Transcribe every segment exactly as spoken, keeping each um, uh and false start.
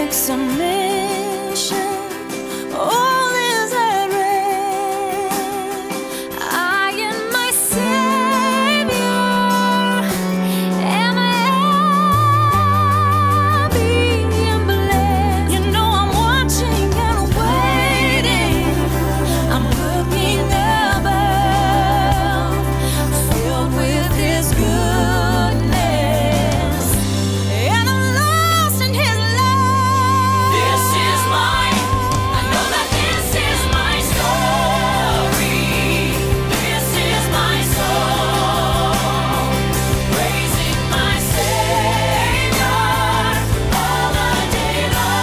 like submission. All is at rest. I and my Savior am happy and blessed. You know I'm watching and waiting. I'm looking above, filled with His goodness, and I'm lost in His love. This is my, I know that this is my story. This is my song, praising my Savior all the day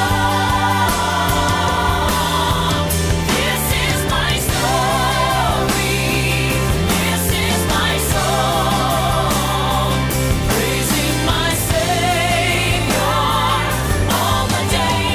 long. This is my story. This is my song, praising my Savior all the day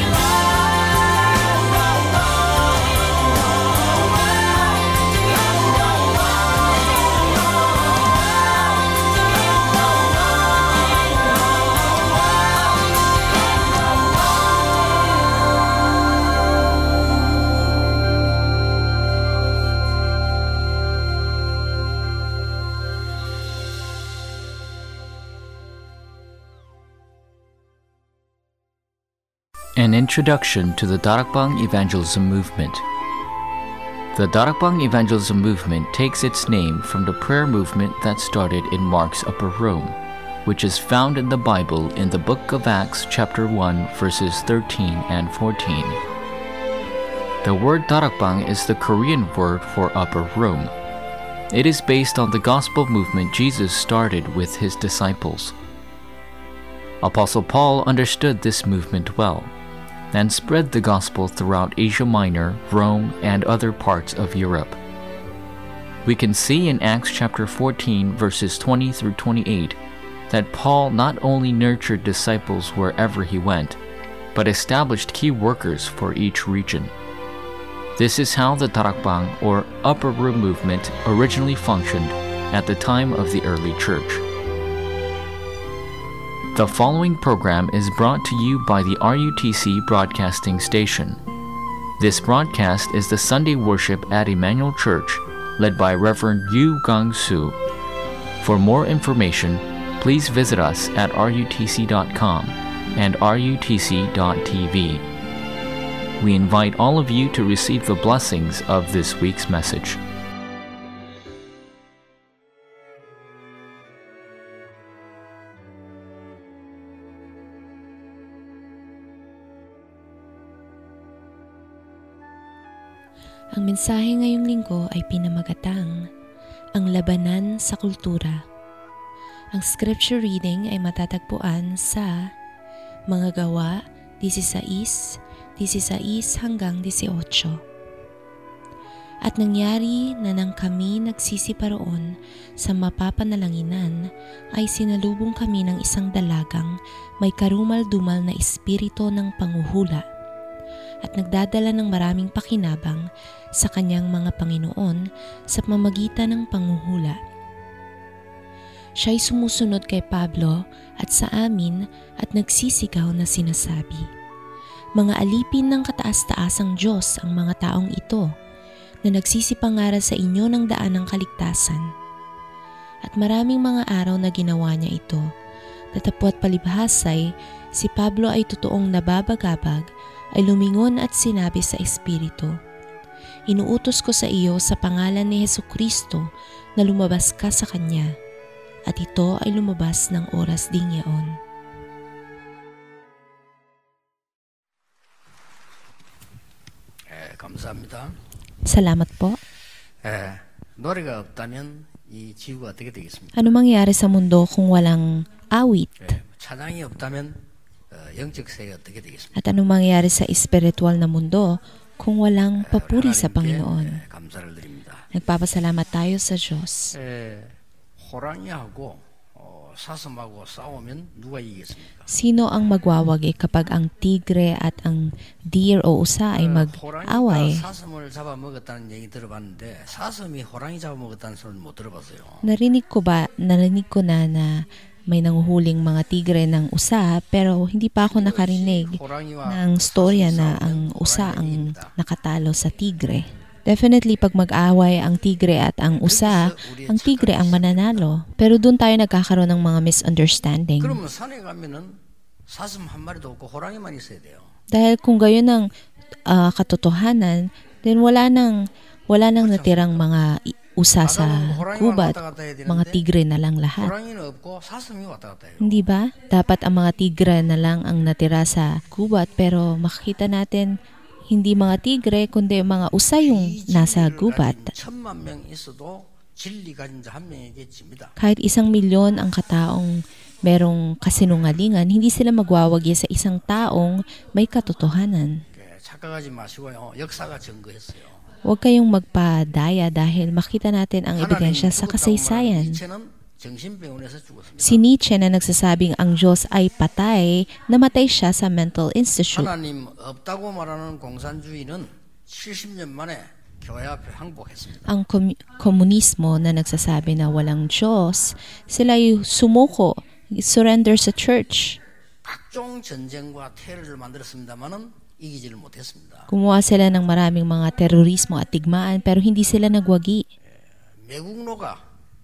An introduction to the Darakbang Evangelism Movement. The Darakbang Evangelism Movement takes its name from the prayer movement that started in Mark's Upper Room, which is found in the Bible in the book of Acts chapter one verses thirteen and fourteen. The word Darakbang is the Korean word for upper room. It is based on the gospel movement Jesus started with His disciples. Apostle Paul understood this movement well and spread the gospel throughout Asia Minor, Rome, and other parts of Europe. We can see in Acts chapter fourteen verses twenty through twenty-eight that Paul not only nurtured disciples wherever he went, but established key workers for each region. This is how the Darakbang or upper room movement originally functioned at the time of the early church. The following program is brought to you by the R U T C Broadcasting Station. This broadcast is the Sunday worship at Emmanuel Church, led by Reverend Yu Gang-soo. For more information, please visit us at R U T C dot com and R U T C dot T V. We invite all of you to receive the blessings of this week's message. Ang mensahe ngayong linggo ay pinamagatang Ang Labanan sa Kultura. Ang scripture reading ay matatagpuan sa Mga Gawa sixteen, sixteen hanggang eighteen. At nangyari na nang kami nagsisiparoon sa mapapanalanginan ay sinalubong kami ng isang dalagang may karumal-dumal na espiritu ng panghuhula at nagdadala ng maraming pakinabang sa kanyang mga Panginoon sa pamamagitan ng panghuhula. Siya'y sumusunod kay Pablo at sa amin at nagsisigaw na sinasabi, "Mga alipin ng kataas-taasang Diyos ang mga taong ito na nagsisipangaral sa inyo ng daan ng kaligtasan." At maraming mga araw na ginawa niya ito. Datapwat palibhasay, si Pablo ay totoong nababagabag, ay lumingon at sinabi sa Espiritu, "Inuutos ko sa iyo sa pangalan ni Hesukristo na lumabas ka sa Kanya." At ito ay lumabas ng oras ding yaon. 예, 감사합니다. Salamat po. 예, 노래가 없다면 이 지구가 어떻게 되겠습니까? Ano mangyayari sa mundo kung walang awit? 예, 찬양이 없다면 어, 영적 세계가 어떻게 되겠습니까? At ano mangyayari sa espiritual na mundo kung walang 예, papuri sa 하나님께, Panginoon? 예, 감사를 드립니다. Nagpapasalamat tayo sa Diyos. 예, 호랑이하고 어, 사슴하고 싸우면 누가 이기겠습니까? Sino ang magwawagi kapag ang tigre at ang deer o usa ay 호랑이가 mag-away? 사슴을 잡아먹었다는 얘기 들어봤는데 사슴이 호랑이 잡아먹었다는 소리는 못 들어봤어요. Narinig ko ba, narinig ko na na may nanguhuling mga tigre ng usa, pero hindi pa ako nakarinig ng storya na ang usa ang nakatalo sa tigre. Definitely pag mag-away ang tigre at ang usa, ang tigre ang mananalo. Pero doon tayo nagkakaroon ng mga misunderstanding. 그러면 산에 가면은 사슴 한 마리도 없고 호랑이만 있어야 돼요. Dahil kung gayon ang ah, katotohanan, then wala nang wala nang natirang mga i- usa sa gubat, mga tigre na lang lahat. 호랑이는 없고 사슴이 왔다 갔다 해요. Hindi ba? Dapat ang mga tigre na lang ang natira sa gubat, pero makikita natin hindi mga tigre kundi mga usa yung nasa gubat. 천만 명 있어도 진리 가진 자 한 명에게 집니다. Kahit isang milyon ang kataong merong kasinungalingan, hindi sila magwawagi sa isang taong may katotohanan. 예, 착각하지 마시고요. 역사가 증거했어요. Huwag kayong magpadaya dahil makita natin ang ebidensya sa kasaysayan. 니체는 정신병원에서 죽었습니다. Si Nietzsche na nagsasabing ang Diyos ay patay, namatay siya sa mental institute. 하나님 없다고 말하는 공산주의는 칠십 년 만에 교회 앞에 항복했습니다. Ang komu- komunismo na nagsasabi na walang Diyos, sila ay sumuko, surrender sa church. 각종 전쟁과 테러를 만들었습니다만은 이기지를 못했습니다. Gumawa sila ng maraming mga terorismo at tigmaan pero hindi sila nagwagi. 매국노가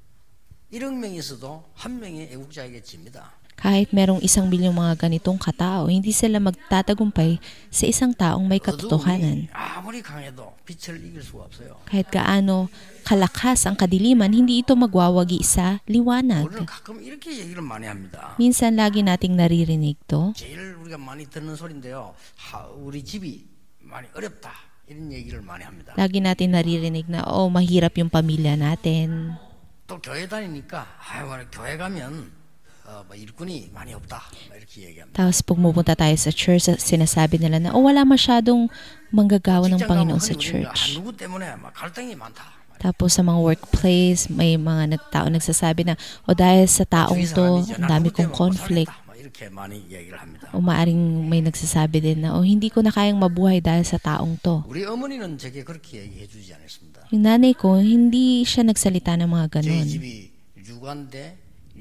일억 명 있어도 한 명의 애국자에게 집니다. Kahit merong isang bilyong mga ganitong katao, hindi sila magtatagumpay sa isang taong may katotohanan. 어두움이 아무리 강해도 빛을 이길 수가 없어요. Kahit gaano kalakas ang kadiliman, hindi ito magwawagi sa 우리는 liwanag. 가끔 이렇게 얘기를 많이 합니다. Minsan lagi nating naririnig to. 제일 우리가 많이 듣는 소리인데요. 하, 우리 집이 많이 어렵다. 이런 얘기를 많이 합니다. Lagi natin naririnig na, oh, mahirap yung pamilya natin. 또 교회 다니니까 아유, 교회 가면 어, 뭐 일꾼이 많이 없다. 뭐 이렇게 얘기합니다. Tapos pag pumunta tayo sa church, sinasabi nila na, oh, wala masyadong manggagawa ng 직장 가면 Panginoon sa 흔히 우리가, church. 아, 누구 때문에 막 갈등이 많다. Tapos sa mga workplace, may mga nagtao nagsasabi na, o dahil sa taong to, ang dami kong conflict. 뭐 이렇게 많이 얘기를 합니다. O maaring may nagsasabi din na, o hindi ko na kayang mabuhay dahil sa taong to. 우리 어머니는 제게 그렇게 얘기해 주지 않았습니다. Yung nanay ko, hindi siya nagsalita ng mga 저희 ganun. 집이 육아인데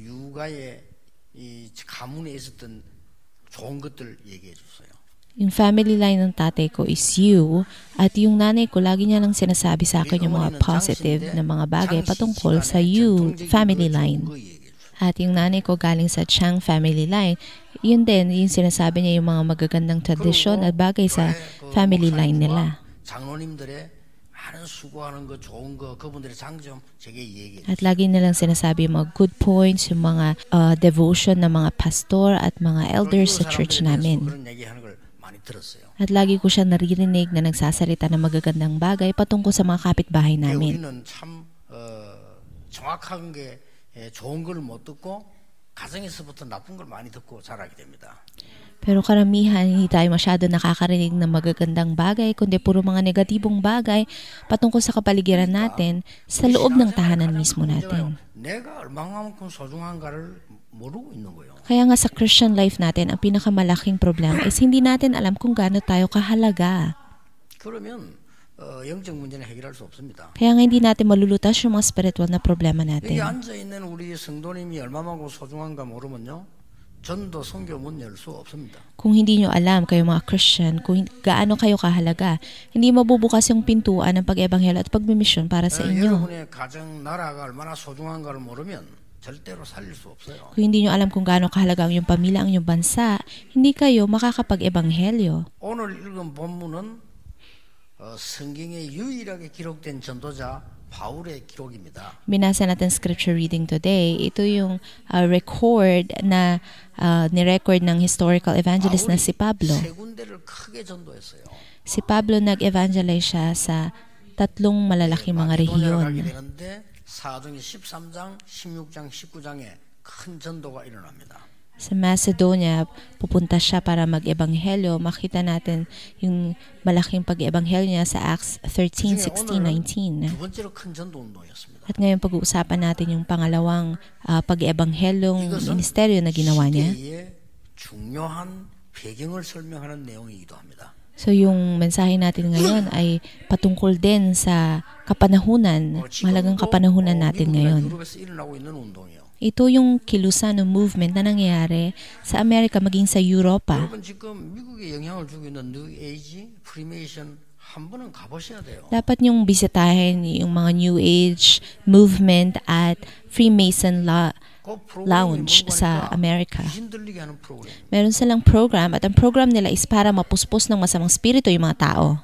육아에 이 가문에 있었던 좋은 것들 얘기해 줬어요. Yung family line ng tatay ko is you, at yung nanay ko, lagi niya lang sinasabi sa akin yung mga positive na mga bagay patungkol sa you family line. At yung nanay ko galing sa Chang family line, yun din, yung sinasabi niya yung mga magagandang tradisyon at bagay sa family line nila. 장로님들의 많은 수고하는 거 좋은 거 그분들의 장점 제게 얘기해. At lagi nilang sinasabi yung mga good points, yung mga uh, devotion ng mga pastor at mga elders sa church namin. 그런 얘기하는 걸 많이 들었어요. At lagi ko siya naririnig na nagsasalita ng magagandang bagay patungkol sa mga kapitbahay namin. 우리는 참 어, 정확한 게 예, 좋은 걸 못 듣고 가정에서부터 나쁜 걸 많이 듣고 자라게 됩니다. Pero karamihan, hindi tayo masyado nakakarinig ng magagandang bagay, kundi puro mga negatibong bagay patungkol sa kapaligiran natin sa loob ng tahanan mismo natin. 내가 얼마만큼 소중한가를 모르고 있는 거예요. Kaya nga sa Christian life natin, ang pinakamalaking problema is hindi natin alam kung gaano tayo kahalaga. 그러면 어, 영적 문제는 해결할 수 없습니다. Kaya nga hindi natin malulutas yung mga spiritual na problema 여기 natin. 앉아 있는 우리 성도님이 얼마만큼 소중한가 모르면요, 전도 선교 문 열 수 없습니다. Kung hindi nyo alam, kayo mga Christian, kung gaano kayo kahalaga, hindi mabubukas yung pintuan ng pag-ebanghelo at pagmimisyon para sa 어, inyo. 여러분의 가정 나라가 얼마나 소중한가를 모르면 절대로 살릴 수 없어요. Kung hindi nyo alam kung gaano kahalaga ang iyong pamilya, ang iyong bansa, hindi kayo makakapag-ebanghelyo. 오늘 읽은 본문은 어, 성경에 유일하게 기록된 전도자 바울의 기록입니다. Binasa natin scripture reading today. Ito yung uh, record na uh, ni-record ng historical evangelist na si Pablo. 세 군데를 크게 전도했어요. Si Pablo nag-evangelize siya sa tatlong malalaking mga 마케도니아를 가게 rehiyon. 되는데 사도행전 십삼 장, 십육 장, 십구 장에 큰 전도가 일어납니다. Sa Macedonia, pupunta siya para mag-ebanghelyo. Makita natin yung malaking pag-ebanghelyo niya sa Acts thirteen, sixteen, nineteen. 두 번째로 큰 전도 운동이었습니다. At ngayon pag-uusapan natin yung pangalawang uh, pag-ebanghelyong ministeryo na ginawa niya. 시대의 중요한 배경을 설명하는 내용이기도 합니다. So yung mensahe natin ngayon ay patungkol din sa kapanahunan, mahalagang kapanahunan natin ngayon. 유럽에서 일어나고 있는 운동이요. Ito yung kilusan o movement na nangyayari sa Amerika maging sa Europa. 여러분 지금 미국에 영향을 주고 있는 뉴 에이지, 프리메이션 한 번은 가보셔야 돼요. Dapat niyong bisitahin yung mga New Age movement at Freemason la- 그 프로그램이 lounge 뭔가 sa 하니까 Amerika. 귀신 들리게 하는 프로그램. Meron silang program at ang program nila is para mapuspos ng masamang spirito yung mga tao.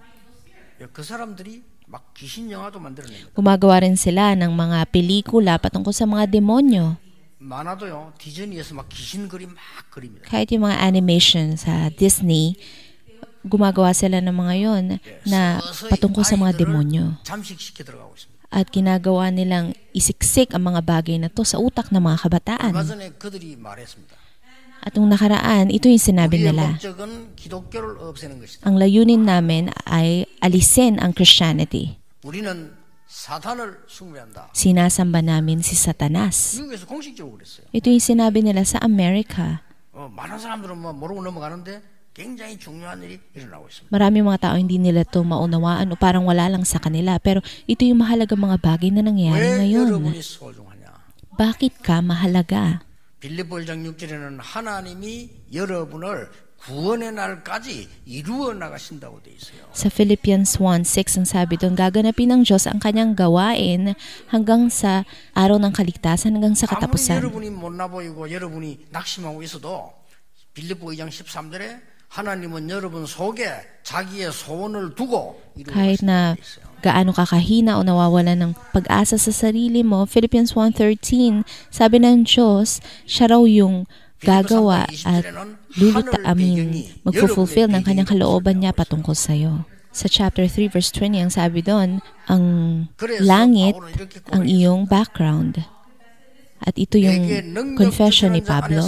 그 사람들이 막 귀신 영화도 만들어냅니다. Gumagawa rin sila ng mga pelikula patungkol sa mga demonyo. 만화도요 디즈니에서 막 귀신 그림 막 그립니다. Kahit yung mga animation sa Disney, gumagawa sila ng mga yon na 서서히 patungkol sa mga 아이들을 demonyo. 잠식시켜 들어가고 있습니다. At ginagawa nilang isiksik ang mga bagay na to sa utak ng mga 얼마 kabataan. 전에 그들이 말했습니다. At nung nakaraan, ito yung sinabi 우리의 nila. 목적은 기독교를 없애는 것이다. Ang layunin namin ay alisin ang Christianity. 우리는 사탄을 숭배한다. Sinasamba namin si Satanas. 미국에서 공식적으로 그랬어요. Ito yung sinabi nila sa Amerika. 어, 많은 사람들은 뭐 모르고 넘어가는데 굉장히 중요한 일이 일어나고 있습니다. Marami mga tao hindi nila ito maunawaan o parang wala lang sa kanila. Pero ito yung mahalagang mga bagay na nangyayari 왜 ngayon. 여러분이 소중하냐? Bakit ka mahalaga? 빌립보 일 장 육 절에는 하나님이 여러분을 구원의 날까지 이루어 나가신다고 돼 있어요. Sa Philippians one six ang sabi doon, gaganapin ng Diyos ang kanyang gawain hanggang sa araw ng kaligtasan, hanggang sa 아무리 katapusan. 여러분이 못나 보이고 여러분이 낙심하고 있어도 빌립보 이 장 십삼 절에 하나님은 여러분 속에 자기의 소원을 두고 이루어 Kahit na 나가신다고 돼 있어요. gaano kakahina o nawawala ng pag-asa sa sarili mo, Philippians one thirteen, sabi ng Diyos, siya raw yung gagawa at luluta, amin, magfulfill ng kanyang kalooban niya patungkol sa iyo. Sa chapter three verse twenty, ang sabi doon, ang langit ang iyong background. At ito yung confession ni Pablo,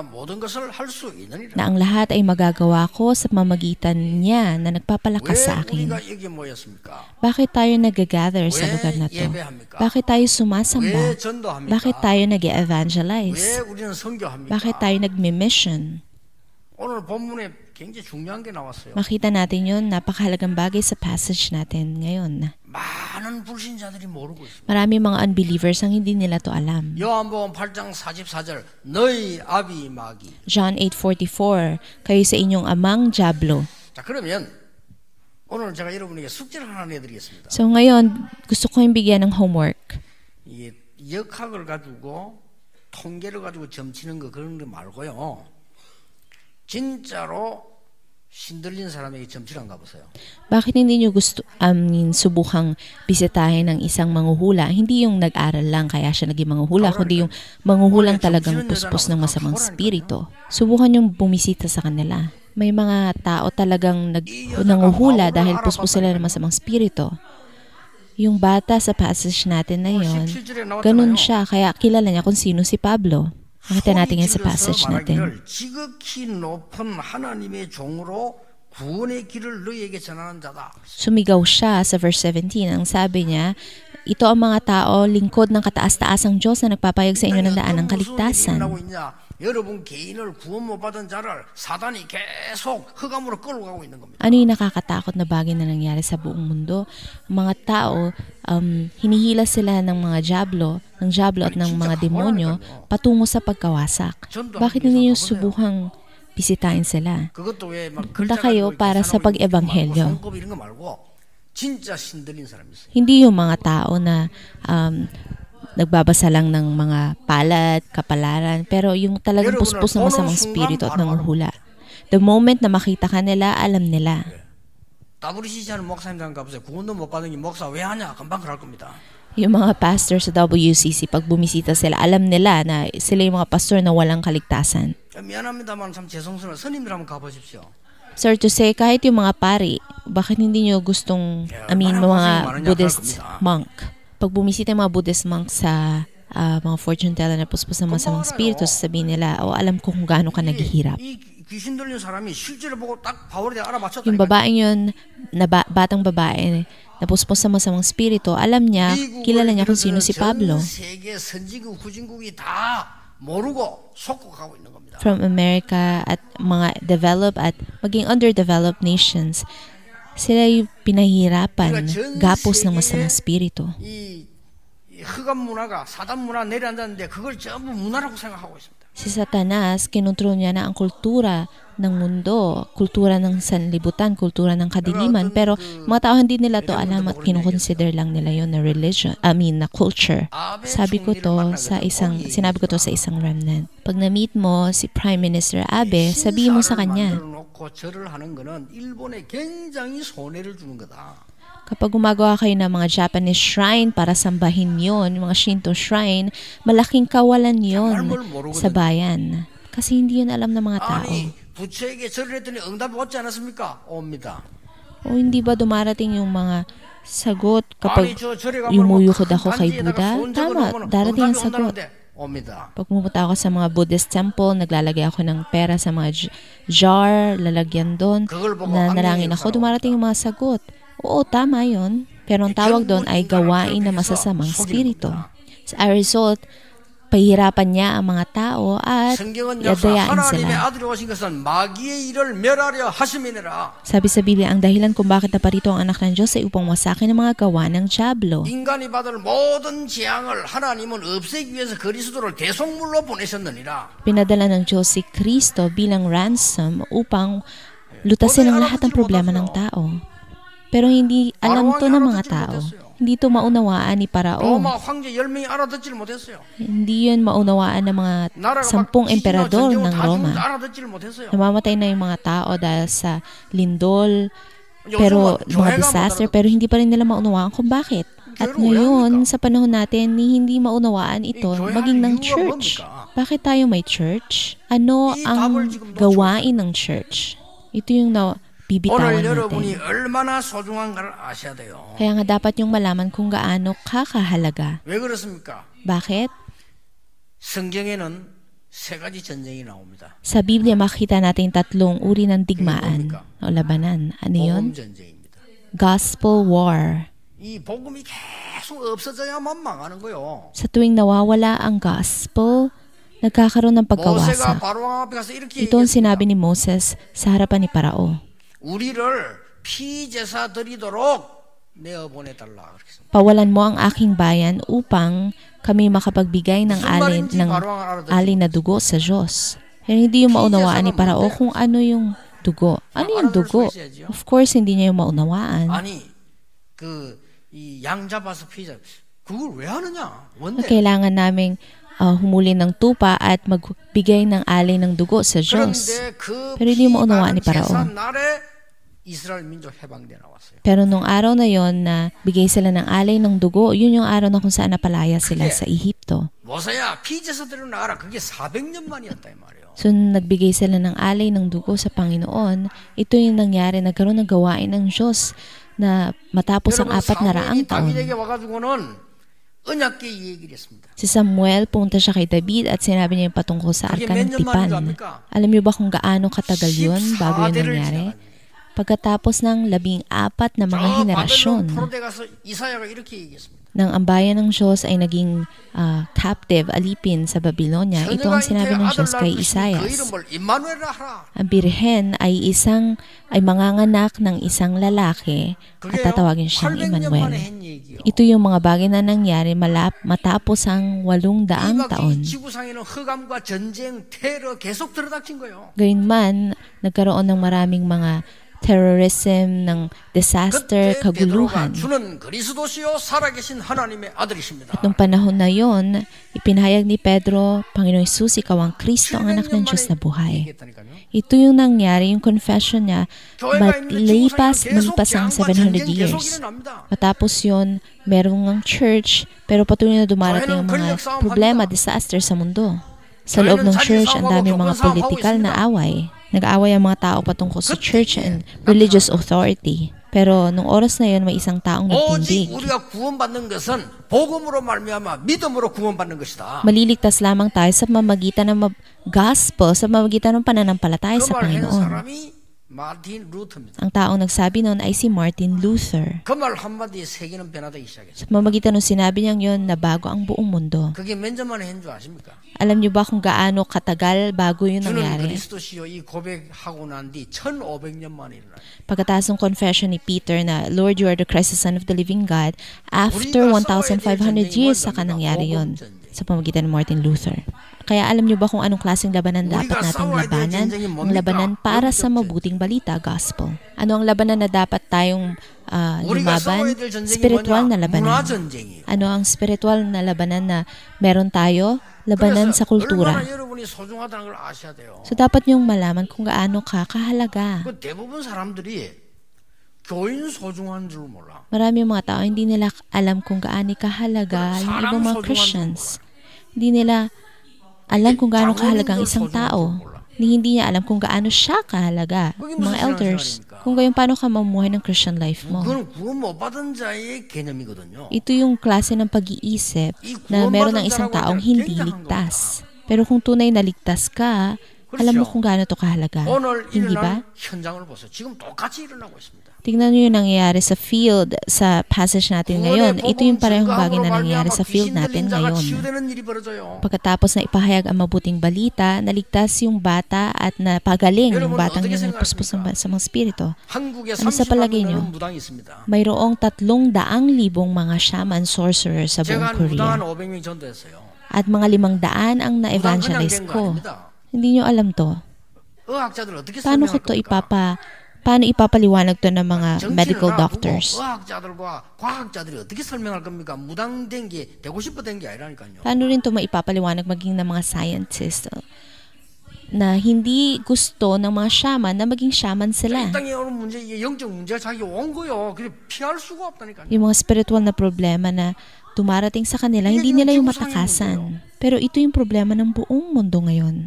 na ang lahat ay magagawa ko sa pamamagitan niya na nagpapalakas sa akin. Bakit tayo nag-gather sa lugar na to? Bakit tayo sumasamba? Bakit tayo nag-evangelize? Bakit tayo nagmi-mission? 오늘 본문에 굉장히 중요한 게 나왔어요. Makita natin yun, napakahalagang bagay sa passage natin ngayon. 많은 불신자들이 모르고 있습니다. Marami mga unbelievers ang hindi nila to alam. 요한복음 팔 장 사십사 절 너희 아비 마귀. John eight forty-four, kayo sa inyong amang Diablo. 자 그러면 오늘 제가 여러분에게 숙제를 하나 내드리겠습니다. So ngayon, gusto ko yung bigyan ng homework. 이 역학을 가지고 통계를 가지고 점치는 거 그런 거 말고요. 진짜로 신들린 사람에게 점치를 안 가보세요. Bakit hindi nyo gusto, um, subukang bisitahin ng isang manghuhula? Hindi yung nag-aral lang kaya siya naging manghuhula, kundi yung manghuhulang talagang puspos ng masamang spirito. Subukan yung bumisita sa kanila. May mga tao talagang nag, nanguhula dahil puspos sila ng masamang spirito. Yung bata sa passage natin na yon, ganun siya, kaya kilala niya kung sino si Pablo. Makita natin yan sa passage natin. 지극히 높은 하나님의 종으로 구원의 길을 너희에게 전하는 자다. Sumigaw siya sa verse seventeen. Ang sabi niya, ito ang mga tao, lingkod ng kataas-taasang Diyos na nagpapayag sa inyo ng daan ng kaligtasan. 여러분 개인을 구원 못 받은 자를 사단이 계속 흑암으로 끌고 가고 있는 겁니다. Ano yung nakakatakot na bagay na nangyari sa buong mundo? Ang mga tao, um, hinihila sila ng mga diablo, ng diablo at ng mga demonyo patungo sa pagkawasak. Bakit hindi nyo subukang bisitahin sila? Punta kayo para sa pag-ebanghelyo. Hindi yung mga tao na um, nagbabasa lang ng mga palat, kapalaran, pero yung talagang puspos ng masamang spirito at nanguhula. The moment na makita ka nila, alam nila. 더블유씨씨하는 목사님들 가보세요. 구원도 못 받은 게 목사 왜 하냐? 금방 그럴 겁니다. Yung mga pastor sa W C C, pag bumisita sila, alam nila na sila yung mga pastor na walang kaligtasan. 미안합니다만 참 죄송스러워. 스님들 한번 가보십시오. Sir, to say, kahit yung mga pari, bakit hindi nyo gustong, I mean, mga Buddhist monk? Pag bumisita yung mga Buddhist monk sa uh, mga fortune teller na puspos ng masamang spirito, sasabihin nila, o oh, alam ko kung gaano ka naghihirap. Yung babaeng yun, na ba, batang babae, na puspos ng masamang spirito, alam niya, kilala niya kung sino si Pablo. From America at mga developed at maging underdeveloped nations, sila yung pinahirapan, gapos ng masamang spirito. 흑암 문화가 사단 문화 내려앉았는데 그걸 전부 문화라고 생각하고 있습니다. Si Satanas, kinontrol niya na ang kultura ng mundo, kultura ng sanlibutan, kultura ng kadiliman, pero mga tao hindi nila to alam at kinukonsider lang nila yon na religion, I mean na culture. Sabi ko to sa isang, sinabi ko to sa isang remnant. Pag na-meet mo si Prime Minister Abe, sabihin mo sa kanya, 절을 하는 거는 일본에 굉장히 손해를 주는 거다. kapag gumagawa kayo ng mga Japanese shrine para sambahin yon, mga Shinto shrine, malaking kawalan yon sa bayan. Kasi hindi yun alam ng mga tao. 아니 부처에게 절을 했더니 응답이 왔지 않았습니까? 옵니다. O hindi ba dumarating yung mga sagot kapag 아니 저 절에 가면 yumuyukod ako kay Buddha? Tama, darating ang sagot. 옵니다. Pag pumunta ako sa mga Buddhist temple, naglalagay ako ng pera sa mga j- jar, lalagyan doon, na nalangin ako, dumarating yung mga sagot. Oo, tama yun. Pero ang tawag doon ay gawain na masasamang spirito. As a result, pahirapan niya ang mga tao at 성경은 역사 yadayain 하나님의 sila. 아들이 오신 것은 마귀의 일을 멸하려 하심이니라. Sabi sa Biblia, ang dahilan kung bakit naparito ang anak ng Diyos ay upang wasakin ang mga gawa ng Diablo. 인간이 받을 모든 재앙을 하나님은 없애기 위해서 그리스도를 대속물로 보내셨느니라. Pinadala ng Diyos si Kristo bilang ransom upang lutasin ang lahat ng problema ng tao. Pero hindi alam to ng mga tao. Hindi to maunawaan ni Parao. 로마 황제 열 명이 알아듣지를 못했어요. Hindi yun maunawaan ng mga 나라가 막 sampung 지진과 emperador 전쟁으로 ng 다 Roma. 죽는데 알아듣지를 못했어요. Namamatay na yung mga tao dahil sa lindol, 요즘은 pero mga 교회가 disaster, 못 pero hindi pa rin nila maunawaan kung bakit. At 교회를 왜 ngayon, 합니까? sa panahon natin, ni hindi maunawaan ito 이 교회 maging ng 하는 이유가 church. 뭡니까? Bakit tayo may church? Ano 이 ang 답을 지금 gawain ng church? Ito yung na bibitawan 오늘 여러분이 natin. 얼마나 소중한가를 아셔야 돼요. Kaya nga dapat yung malaman kung gaano kakahalaga. 왜 그렇습니까? Bakit? 성경에는 세 가지 전쟁이 나옵니다. Sa Biblia makita natin tatlong uri ng digmaan o labanan. Ano yun? 복음 전쟁입니다. Gospel war. 이 복음이 계속 없어져야만 망하는 거요. Sa tuwing nawawala ang gospel, nagkakaroon ng 모세가 pagkawasa. 바로 앞에 가서 이렇게 Ito ang sinabi 얘기했습니다. ni Moses sa harapan ni Parao. 우리를 피제사 드리도록 내어보내달라. 그랬습니다. Pawalan mo ang aking bayan upang kami makapagbigay ng alin, ng alin na dugo sa Diyos. Pero hindi yung maunawaan ni Parao kung ano yung dugo. Ano yung dugo? Of course, hindi niya yung maunawaan. 아니 그 이 양 잡아서 피자 그걸 왜 하느냐? 뭔데? Kailangan naming uh, humuli ng tupa at magbigay ng alin ng dugo sa Diyos. 그런데 그 Pero hindi mo maunawaan ni 제사 Parao. 날에 이스라엘 민족 해방돼 나왔어요. Pero nung araw na yon na bigay sila ng alay ng dugo, yun yung araw na kung saan napalaya sila sa Ehipto. 모세야 피제사대로 나가라. 그게 사백 년 만이었다 이 말이에요. So nung nagbigay sila ng alay ng dugo sa Panginoon, ito yung nangyari, nagkaroon ng gawain ng Diyos na matapos ang 여러분 apat na raang 사무엘이 taon. 다윗에게 와가지고는 언약궤 이 얘기를 했습니다. Si Samuel, pumunta siya kay David at sinabi niya yung patungkol sa 그게 Arka 몇 ng 년 Tipan. 만인 줄 압니까? Alam niyo ba kung gaano katagal yun bago yun 십사 대를 nangyari? 지나갔네. Pagkatapos ng labing apat na mga 저 henerasyon 바벨론 포로대 가서 이사야가 이렇게 얘기했습니다. nang ang bayan ng Diyos ay naging ah, captive, alipin sa Babylonia, ito ang sinabi ng Diyos kay 그 Isaias. 이름을 임마누엘이라 하라. Ang birhen ay isang ay manganganak ng isang lalaki at 그게요, tatawagin siyang 팔백 년 만에 Emmanuel. 한 얘기요. Ito yung mga bagay na nangyari malap, matapos ang walong daang 이막 이 taon. 지구상에는 흑암과 전쟁, 테러 계속 들어닥친 거예요. Gayunman, nagkaroon ng maraming mga terrorism, ng disaster, 그때 베드로가 kaguluhan. 주는 그리스도시요 살아계신 하나님의 아들이십니다. At nung panahon na yon, ipinahayag ni Pedro, Panginoong Hesus, ikaw ang Kristo, ang anak ng Diyos na buhay. 얘기했다니까요. Ito yung nangyari, yung confession niya, 교회가 있는 malipas, 지구상에는 계속 malipas ang 재앙과 seven hundred 전쟁 계속 years. 일어납니다. Matapos yun, merong ang church, pero patuloy na dumarating ang mga problema, disaster sa mundo. Sa loob ng church, ang daming mga political na away. Nag-aaway ang mga tao patungkol sa church and religious authority. Pero nung oras na yun, may isang taong 오직 nagtindig. 우리가 구원받는 것은 복음으로 말미암아 믿음으로 구원받는 것이다. Maliligtas lamang tayo sa mamagitan ng mab- gospel, sa mamagitan ng pananampalataya 그 sa 말 하는 Panginoon. 사람이 마틴 루터입니다. Ang taong nagsabi noon ay si Martin Luther. 그 말 한마디에 세계는 변화되기 Sa 시작했어요. pamamagitan ng sinabi niyang yon, nabago ang buong mundo. 그게 몇 년 만에 한 줄 아십니까? Alam niyo ba kung gaano katagal bago yun 주는 nangyari? 그리스도시요 이 고백하고 난 뒤 천오백 년 만에 일어나요. Pagkatapos ng confession ni Peter na, Lord, you are the Christ, the Son of the living God, after one thousand five hundred years saka nangyari yon sa pamamagitan ni Martin Luther. Kaya alam niyo ba kung anong klaseng labanan dapat nating labanan? Ang labanan para sa mabuting balita, gospel. Ano ang labanan na dapat tayong uh, lumaban? Spiritual na labanan. Ano ang spiritual na labanan na meron tayo? Labanan sa kultura. So dapat niyong malaman kung gaano ka kahalaga. 대부분 사람들이 교인 소중한 줄 몰라. Marami yung mga tao, hindi nila alam kung gaano kahalaga yung ibang mga Christians. Hindi nila alam kung gaano kahalaga ang isang tao. Hindi niya alam kung gaano siya kahalaga. Mga elders, kung gayon paano ka mamuhay ng Christian life mo. 그건 구원 못 받은 자의 개념이거든요. Ito yung klase ng pag-iisip na meron ng isang taong hindi ligtas. Pero kung tunay na ligtas ka, alam mo kung gaano to kahalaga. 오늘 Hindi ba? 일어난 현장을 보세요. 지금 똑같이 일어나고 있습니다. Tingnan niyo yung nangyayari sa field, sa passage natin ngayon. Ito yung parehong bagay na nangyayari sa field natin ngayon. Pagkatapos na ipahayag ang mabuting balita, naligtas yung bata at napagaling yung batang yung puspos sa mga spirito. Ano sa palagay niyo? Mayroong tatlong daang libong mga shaman sorcerer sa buong Korea. At mga limang daan ang na-evangelize ko. Hindi niyo alam to. Paano ko to ipapa... Paano ipapaliwanag to ng mga medical doctors? Paano rin to maipapaliwanag maging ng mga scientists na hindi gusto ng mga shaman na maging shaman sila? Yung mga spiritual na problema na dumarating sa kanila, hindi nila yung matakasan. Pero ito yung problema ng buong mundo ngayon.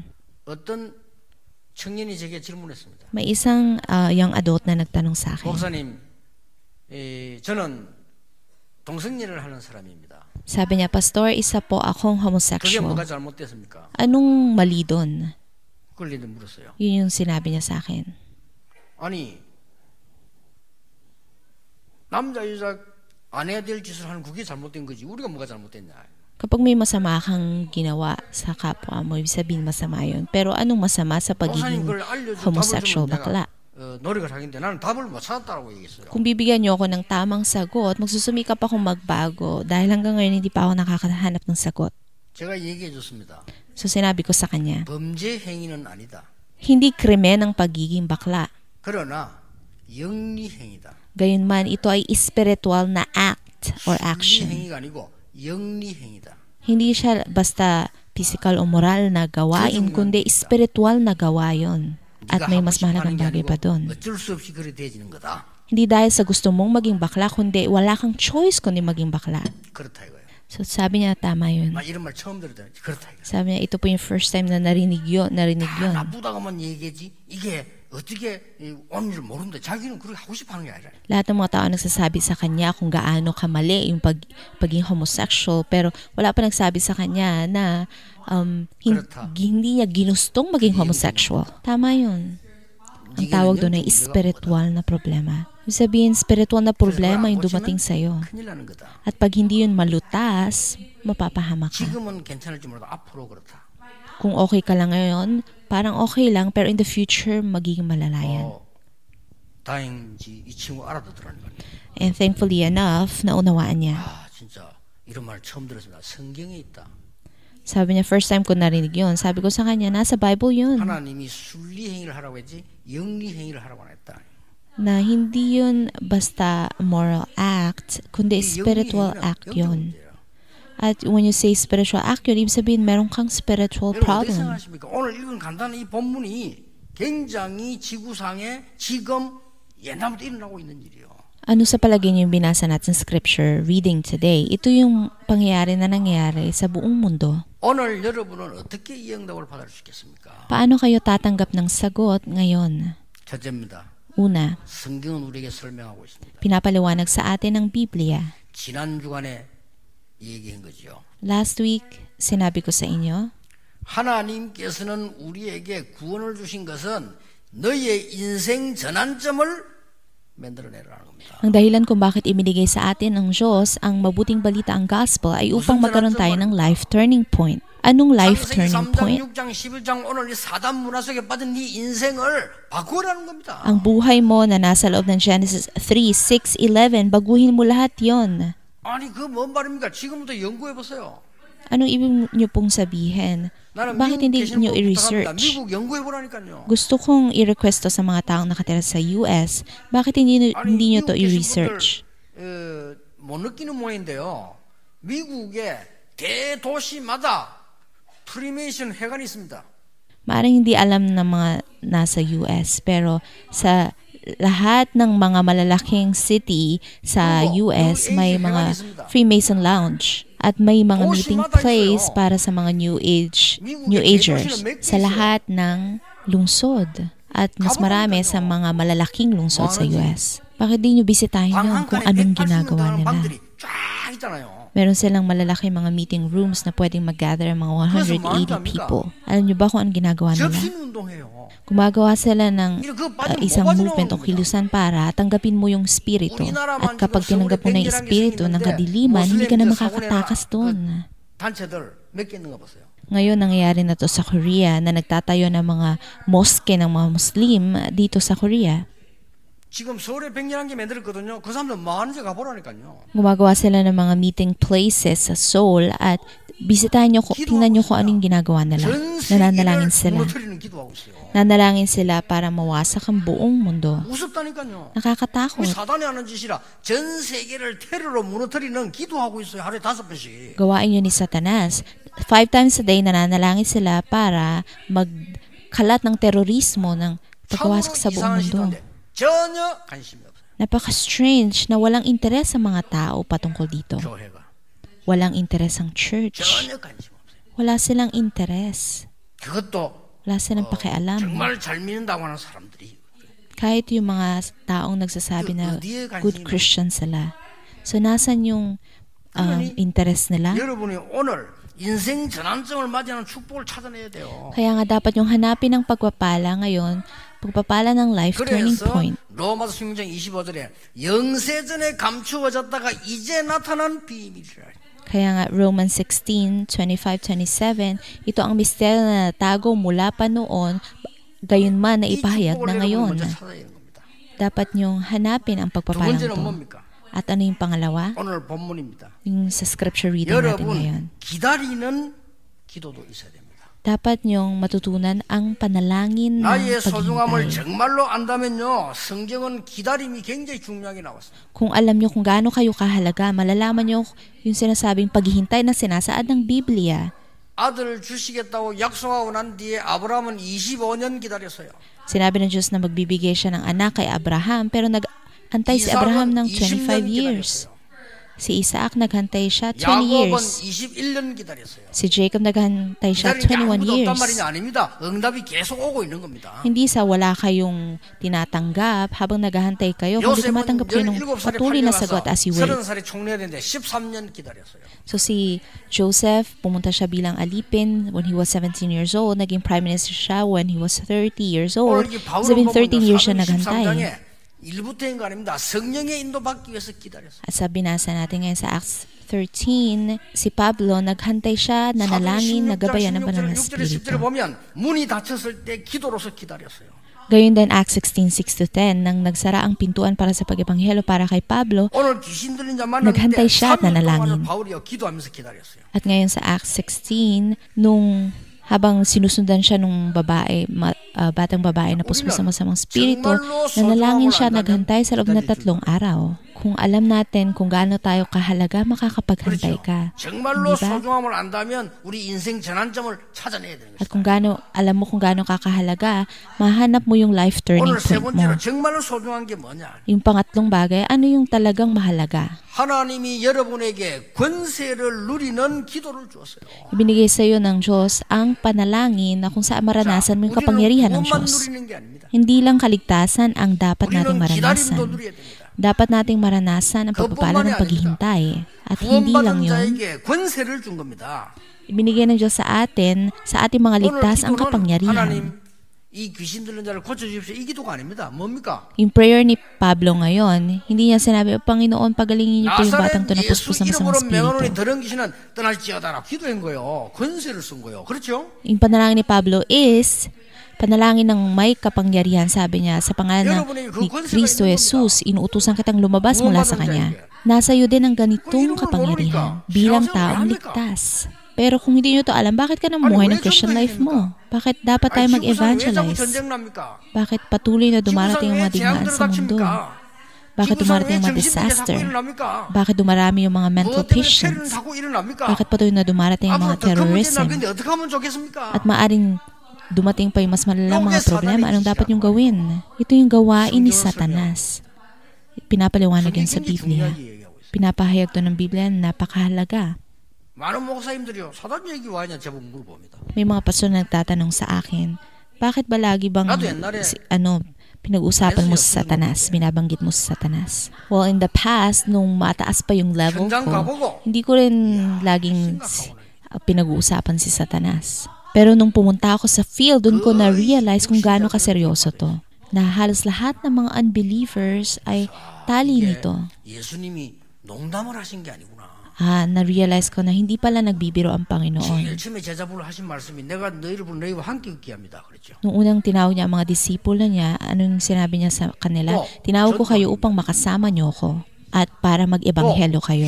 청년이 제게 질문했습니다. May isang uh, young adult na nagtanong sa akin. 목사님, 에, 저는 동성애를 하는 사람입니다. Sabi niya, Pastor, isa po akong 그게 homosexual. 뭐가 잘못됐습니까? Anong mali doon? 그걸 얘들 물었어요. Yun yung sinabi niya sa akin. 아니, 남자 여자 안 해야 될 짓을 하는 그게 잘못된 거지. 우리가 뭐가 잘못됐냐? Kapag may masama kang ginawa sa kapwa mo, ibig sabihin masama yun. Pero anong masama sa pagiging homosexual bakla? Kung bibigyan niyo ako ng tamang sagot, magsusumikap akong magbago dahil hanggang ngayon hindi pa ako nakakahanap ng sagot. So sinabi ko sa kanya, hindi krimen ang pagiging bakla. Gayunman, ito ay spiritual na act or action. Hindi siya basta physical o moral na gawain, kundi spiritual na gawa yun. At may mas mahalagang bagay pa doon. Hindi dahil sa gusto mong maging bakla, kundi wala kang choice kundi maging bakla. So sabi niya, tama yun. Sabi niya, ito po yung first time na narinig yun. Narinig yun. Lahat ng mga tao nagsasabi sa kanya kung gaano kamali yung pag, pagiging homosexual, pero wala pa nagsabi sa kanya na um, hindi, hindi niya ginustong maging homosexual. Tama yun. Ang tawag doon ay spiritual na problema. Ibig sabihin, spiritual na problema yung dumating sa'yo. At pag hindi yun malutas, mapapahama ka. Kung okay ka lang ngayon, parang okay lang, pero in the future, magiging malalayan. And thankfully enough, naunawaan niya. Sabi niya, first time ko narinig yun. Sabi ko sa kanya, nasa Bible yun. Na hindi yun basta moral act, kundi spiritual act yun. At when you say spiritual act, yun, ibig sabihin meron kang spiritual problem. 오늘 읽은 간단한 이 본문이 굉장히 지구상에 지금 옛날부터 일어나고 있는 일이에요. Ano sa palagay niyo yung binasa natin scripture reading today? Ito yung pangyayari na nangyayari sa buong mundo. 오늘 여러분은 어떻게 이 응답을 받을 수 있겠습니까? Paano kayo tatanggap ng sagot ngayon? 첫째입니다. Una, 성경은 우리에게 설명하고 있습니다. pinapaliwanag sa atin ng Biblia. 지난 주간에 얘기한 거죠. Last week, sinabi ko sa inyo, 하나님께서는 우리에게 구원을 주신 것은 너희의 인생 전환점을 만들어내라는 겁니다. Ang dahilan kung bakit ibinigay sa atin ng Diyos ang mabuting balita, ang gospel, ay upang magkaroon tayo ng life turning point. Anong life 창세기 turning 삼 장, point? 육 장, 십일 장 오늘 이 사단 문화 속에 빠진 네 인생을 바꾸라는 겁니다. Ang buhay mo na nasa loob ng Genesis three, six, eleven, baguhin mo lahat yon. 아니 그 뭔 말입니까? 지금부터 연구해 보세요. Anong ibig niyo pong sabihin? 나는 Bakit 미국 hindi 계시는 niyo 분 부탁합니다. i-research? 미국 연구해 보라니까요. Gusto kong i-request to sa mga taong nakatira sa U S. Bakit hindi, 아니 hindi niyo 미국 to 계신 i-research? 분들 어, 못 느끼는 모양인데요. 미국의 대도시마다 프리메이션 회관이 있습니다. Maaaring hindi alam ng mga nasa U S, pero sa lahat ng mga malalaking city sa U S may mga Freemason Lounge at may mga meeting place para sa mga New Age, New Agers sa lahat ng lungsod at mas marami sa mga malalaking lungsod sa U S. Bakit di nyo bisitahin yun kung anong ginagawa nila? 쫙 있잖아요. Meron silang malalaki mga meeting rooms na pwedeng mag-gather ang mga one hundred eighty people. Alam nyo ba kung anong ginagawa nila? 접신운동해요. Gumagawa sila ng uh, isang movement o kilusan para tanggapin mo yung spirito. At kapag tinanggap mo na yung spirito ng kadiliman, hindi ka na makakatakas doon. 단체들 몇 개 있는가 보세요. Ngayon, nangyayari na to sa Korea na nagtatayo ng mga mosque ng mga Muslim dito sa Korea. 지금 서울에 백년한 개 만들었거든요. 그 사람들 뭐 하는지 가보라니까요. Gumagawa sila ng mga meeting places sa Seoul at bisitahin nyo, tingnan nyo kung anong ginagawa nila. Nananalangin sila. Nanalangin sila para mawasak ang buong mundo. 무섭다니까요. Nakakatakot. 사단이 하는 짓이라 전 세계를 테러로 무너뜨리는 기도하고 있어요. 하루에 다섯 번씩. Gawain yun ni Satanas. Five times a day nananalangin sila para magkalat ng terorismo ng pagkawasak sa buong mundo. 전혀 관심이 없어요. Napaka-strange na walang interes sa mga tao patungkol dito. 교회가 Walang interes ang church. 전혀 관심 없어요. Wala silang interes. 그것도 Wala silang pakialam. 정말 잘 믿는다고 하는 사람들이 Kahit yung mga taong nagsasabi na good Christian sila. So, nasan yung um, interes nila? 여러분이 오늘 인생 전환점을 맞이하는 축복을 찾아내야 돼요. Kaya nga dapat yung hanapin ng pagpapala ngayon, pagpapala ng life turning 그래서 point. 로마서 십육 장 이십오 절에 영세전에 감추어졌다가 이제 나타난 비밀이라. Kaya nga Romans sixteen, twenty-five, twenty-seven, ito ang misteryo na natago mula pa noon, gayon man na ipahayag na ngayon. Dapat niyong hanapin ang pagpapalang ito. At ano yung pangalawa? 오늘 본문입니다. Yung sa scripture reading natin ngayon. 여러분 기다리는 기도도 있어야 됩니다. Dapat niyong matutunan ang panalangin ng 나의 소중함을 paghintay. 정말로 안다면요, 성경은 기다림이 굉장히 중요하게 나왔어요. Kung alam niyo kung gaano kayo kahalaga, malalaman niyo yung sinasabing paghihintay na sinasaad ng Biblia. 아들을 주시겠다고 약속하고 난 뒤에 아브라함은 이십오 년 기다렸어요. Sinabi ng Diyos na magbibigay siya ng anak kay Abraham, pero nag-antay si Abraham ng twenty-five years. Si Isaac naghantay siya twenty 야곱은 years. 이십일 년 기다렸어요. Si Jacob naghantay siya 기다리는 게 twenty-one 아무도 없단 years. 말이 아닙니다. 응답이 계속 오고 있는 겁니다. Hindi sa wala kayong tinatanggap habang naghahantay kayo, kundi tumatanggap kayo ng 열일곱 살에 patuloy na 팔려가서 sagot as you wait. 서른 살에 총리가 됐는데 십삼 년 기다렸어요. So si Joseph, pumunta siya bilang alipin when he was seventeen years old. Naging prime minister siya when he was thirty years old. 오늘 이 바울은 Sabihin thirteen 보면요, years siya 사도행 naghantay. 십삼 장에 일부터인 거 아닙니다. 성령의 인도 받기 위해서 기다렸어요. At sa binasa natin ngayon sa Acts thirteen, si Pablo naghantay siya, nanalangin, nagabayan ng banal na 육 절에 십 절에 Espiritu. 보면 문이 닫혔을 때 기도로서 기다렸어요. Gayon din Acts sixteen, six to ten, nang nagsara ang pintuan para sa pag-ebanghelo para kay Pablo, 오늘 귀신 들린 자 Naghantay 만났는데 siya at 삼 일 nanalangin. 동안은 바울이요 기도하면서 기다렸어요. at ngayon sa Acts sixteen, nung habang sinusundan siya nung babae, ma, uh, batang babae na puspusa masamang spirito, nanalangin siya, naghantay sa loob na tatlong araw. Kung alam natin kung gaano tayo kahalaga, makakapaghantay ka. 정말로 Diba? 소중함을 안다면 우리 인생 전환점을 찾아내야 되는 At 것이다. kung gaano, alam mo kung gaano kakahalaga, mahanap mo yung life turning 오늘 세 point mo. 번째로 정말로 소중한 게 뭐냐? Yung pangatlong bagay, ano yung talagang mahalaga? 하나님이 여러분에게 권세를 누리는 기도를 주었어요. Ibinigay sa iyo ng Diyos ang panalangin na kung saan maranasan mo yung kapangyarihan ng 구원만 Diyos. 누리는 게 아닙니다. Hindi lang kaligtasan ang dapat nating 우리는 기다림도 maranasan. 누려야 됩니다. Dapat nating maranasan ang pagpapala ng paghihintay. At hindi lang 구원받은 yun, 자에게 권세를 준 겁니다. ibinigay ng Diyos sa atin, sa ating mga 오늘 ligtas, ang 기도는 kapangyarihan. 하나님 이 귀신 들린 자를 고쳐주십시오. 이 기도가 아닙니다. 뭡니까? Yung prayer ni Pablo ngayon, hindi niya sinabi, "O Panginoon, pagalingin niyo po yung batang to na 나사렛 puspos 예수 ng masamang 이름으로 명하노니 espiritu." 더러운 귀신은 떠날지어다라 기도한 거예요. 권세를 쓴 거예요. 그렇죠? Yung panalangin ni Pablo is panalangin ng may kapangyarihan, sabi niya, sa pangalan ni Kristo Jesus, inuutusan kitang lumabas mula sa Kanya. Nasa iyo din ang ganitong kapangyarihan bilang taong ligtas. Pero kung hindi nyo to alam, bakit ka namuhay ng Christian life mo? Bakit dapat tayo mag-evangelize? Bakit patuloy na dumarating ang mga digmaan sa mundo? Bakit dumarating ang mga disaster? Bakit dumarami yung mga mental patients? Bakit patuloy na dumarating ang mga terrorism? At maaring dumating pa yung mas malalang mga problema, anong dapat yung gawin? Ito yung gawain ni Satanas. Pinapaliwanag yun sa Biblia. Pinapahayag to ng Biblia na napakahalaga. 많은 목사님들이요. 사단 얘기 왜 하냐 제법 물어봅니다. May mga pastor na nagtatanong sa akin, bakit ba lagi bang si, ano, pinag-usapan mo sa Satanas, binabanggit mo sa Satanas? Well, in the past, nung mataas pa yung level ko, hindi ko rin laging uh, pinag-uusapan si Satanas. Pero nung pumunta ako sa field, dun ko na-realize kung gaano kaseryoso to. Na halos lahat ng mga unbelievers ay tali nito. 예수님이 농담을 하신 게 아니구나. Ah, na-realize ko na hindi pala nagbibiro ang Panginoon. 제일 처음에 제자분을 하신 말씀이 내가 너희를 부르 너희와 함께 있게 합니다. 그랬죠. Nung unang tinawag niya ang mga disipulo niya, anong sinabi niya sa kanila? Tinawag ko kayo upang makasama niyo ko at para mag-ebanghelyo kayo.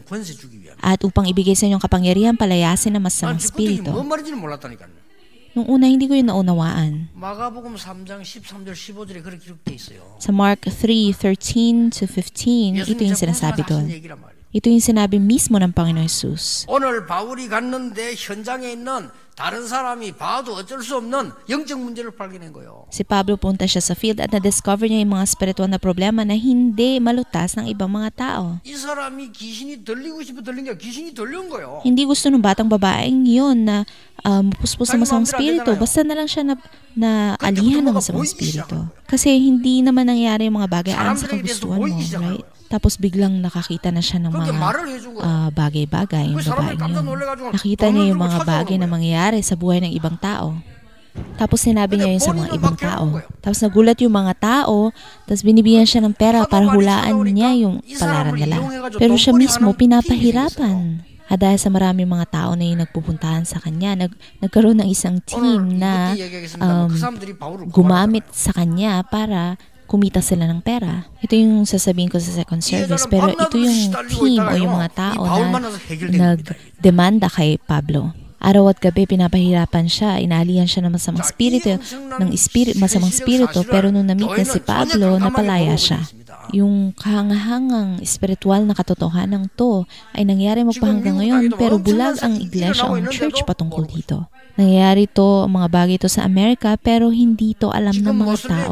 At upang ibigay sa inyong kapangyarihan palayasin ang masamang spirito. 뭔 말인지는 몰랐다니까요. Nung una, hindi ko yun naunawaan. 마가복음 삼 장 십삼 절 십오 절에 그렇게 기록되어 있어요. Sa Mark three thirteen to fifteen, ito yung sinasabi doon. Ito yung sinabi mismo ng Panginoon Jesus. 오늘 바울이 갔는데 현장에 있는 다른 사람이 봐도 어쩔 수 없는 영적 문제를 발견한 거예요. Si Pablo punta siya sa field at na-discover niya yung mga spiritual na problema na hindi malutas ng ibang mga tao. 이 사람이 귀신이 들리고 싶어 들린 게 귀신이 들려온 거예요. Hindi gusto ng batang babaeng yun na um, puspos sa masamang spirito. Basta na lang siya na, na alihan ng masamang spirito. Kasi hindi naman nangyari yung mga bagay ayon sa kagustuhan mo, right? Tapos biglang nakakita na siya ng mga uh, bagay-bagay, yung babae niyo. Nakita niya yung mga bagay na mangyayari sa buhay ng ibang tao. Tapos sinabi niya yun sa mga ibang tao. Tapos nagulat yung mga tao, tapos binibigyan siya ng pera para hulaan niya yung palaran nila. Pero siya mismo pinapahirapan. At dahil sa maraming mga tao na yung nagpupuntahan sa kanya, nag, nagkaroon ng isang team na um, gumamit sa kanya para kumita sila ng pera. Ito yung sasabihin ko sa second service. Pero ito yung team o yung mga tao na nagdemanda kay Pablo. Araw at gabi pinapahirapan siya, inalihan siya ng masamang spirito, ng spirit, masamang spirito, pero nung na-meet na si Pablo, napalaya siya. Yung kahangahangang espiritual na katotohanan to ay nangyari mo pa hanggang ngayon, pero bulag ang iglesia o ang church patungkol dito. Nangyayari to, ang mga bagay to sa Amerika, pero hindi to alam ng mga tao.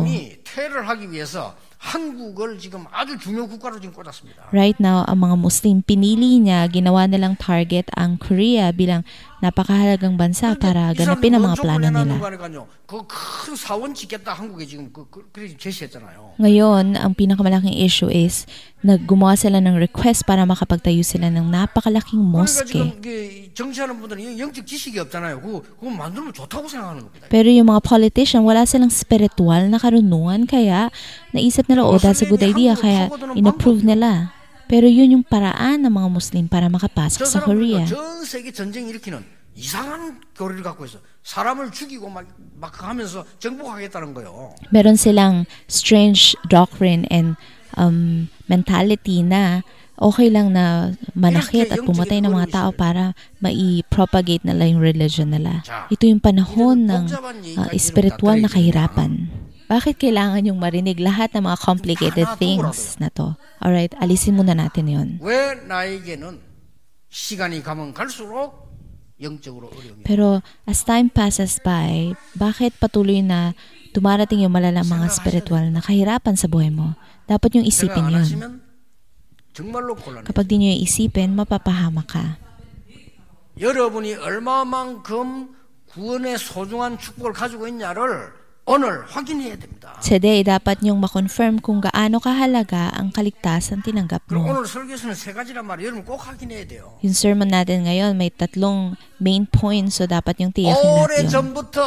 한국을 지금 아주 중요 국가로 지금 꽂았습니다. Right now, ang mga Muslim pinili niya, ginawa nilang target ang Korea bilang napakahalagang bansa para ganapin ang mga plano nila. 그큰 사원 짓겠다 한국에 지금 그 그렇게 제시했잖아요. Ngayon, ang pinakamalaking issue is naggumawa sila ng request para makapagtayo sila ng napakalaking mosque. 정치하는 분들은 영적 지식이 없잖아요. 그거 그거 만들면 좋다고 생각하는 겁니다. Pero yung mga politician, wala silang spiritual na karunungan, kaya naisip nila, oh, that's a good idea, kaya inapprove nila. Pero yun yung paraan ng mga Muslim para makapasok sa Korea. 전 세계 전쟁 일으키는 이상한 교리를 갖고 있어. 사람을 죽이고 막, 막 하면서 정복하겠다는 거예요. Meron silang strange doctrine and um, mentality na okay lang na manakit at pumatay ng mga tao para mai-propagate nila yung religion nila. Ito yung panahon ng uh, espiritual na kahirapan. Bakit kailangan yung marinig lahat ng mga complicated things na to? Alright, alisin muna natin yon. 왜 나에게는 시간이 가면 갈수록 영적으로 어려움이. Pero as time passes by, bakit patuloy na dumarating yung malalang mga spiritual na kahirapan sa buhay mo? Dapat yung isipin yun. Kapag di nyo yung isipin, mapapahama ka. 여러분이 얼마만큼 구원의 소중한 축복을 가지고 있냐를 오늘 확인해야 됩니다. Today, dapat nyong makonfirm kung gaano kahalaga ang kaligtasan tinanggap mo. 오늘 설교에서는 세 가지란 말이에요. 여러분 꼭 확인해야 돼요. Yung sermon natin ngayon may tatlong main points, so dapat yung tiyakin natin yun. 오래전부터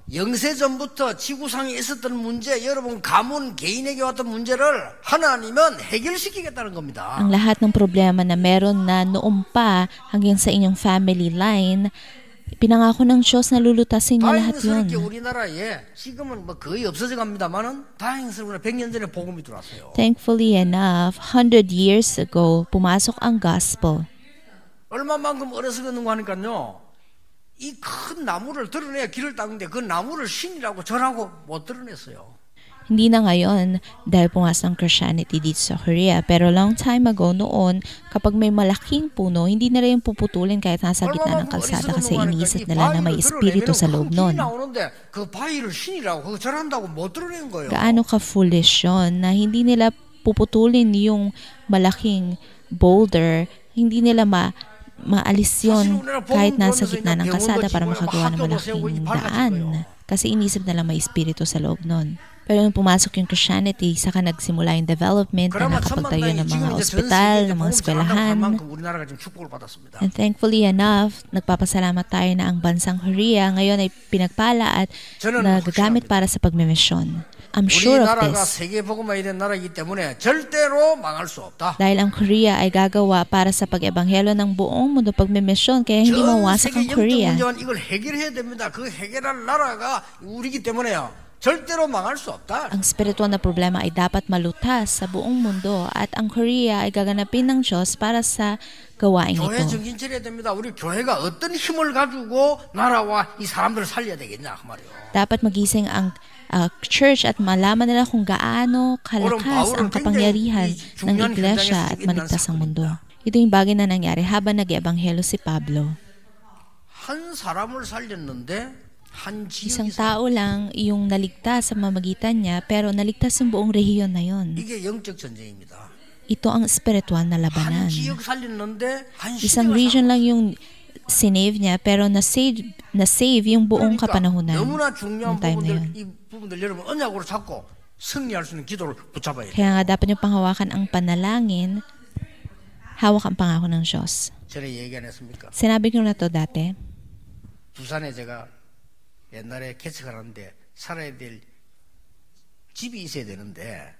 영세전부터 지구상에 있었던 문제, 여러분 가문 개인에게 왔던 문제를 하나님은 해결시키겠다는 겁니다. Ang lahat ng problema na meron na noon pa hanggang sa inyong family line, pinangako ng Diyos na lulutasin niya lahat yun. 다행스럽게 우리나라에 지금은 뭐 거의 없어져 갑니다만은 다행스럽게 백 년 전에 복음이 들어왔어요. Thankfully enough, one hundred years ago, pumasok ang gospel. 얼마만큼 어리석었는가 하니까요. 이 큰 나무를 드러내야 길을 닦는데 그 나무를 신이라고 절하고 못 드러냈어요. Hindi na ngayon dahil pumasok ang Christianity dito sa Korea. Pero long time ago noon, kapag may malaking puno, hindi nila yung puputulin kahit nasa gitna ng kalsada kasi iniisip nila na may espiritu sa loob nun. 그 바위를 신이라고 그거 절한다고 못 드러낸 거예요. Gaano ka-foolish yun na hindi nila puputulin yung malaking boulder, hindi nila ma maalis yun kahit nasa gitna ng kalsada para makagawa ng malaking daan. Kasi inisip nila may espiritu sa loob nun. Pero nung pumasok yung Christianity, saka nagsimula yung development na nakapagtayo ng mga ospital, ng mga eskwelahan. And thankfully enough, nagpapasalamat tayo na ang bansang Korea ngayon ay pinagpala at nagagamit para sa pagmimisyon. I'm sure of this. Dahil ang Korea ay gagawa para sa pag-ebanghelo ng buong mundo pagmimisyon, kaya hindi mawasak ang Korea. Ang spiritual na problema ay dapat malutas sa buong mundo at ang Korea ay gaganapin ng Diyos para sa gawain ito. Dapat magising ang uh, church at malaman nila kung gaano kalakas ang kapangyarihan ng iglesia at maligtas ang mundo. Ito yung bagay na nangyari habang nag-ebanghelo si Pablo. Isang tao lang yung naligtas sa mamagitan niya, pero naligtas yung buong rehiyon na yon. Ito ang spiritual na labanan. Isang region lang yung sinave niya, pero na-save, na-save yung buong kapanahunan ng time na yun. Kaya nga dapat yung panghawakan ang panalangin, hawak ang pangako ng Diyos. Sinabi ko na to dati. 부산에 제가 옛날에 개척을 하는데 살아야 될 집이 있어야 되는데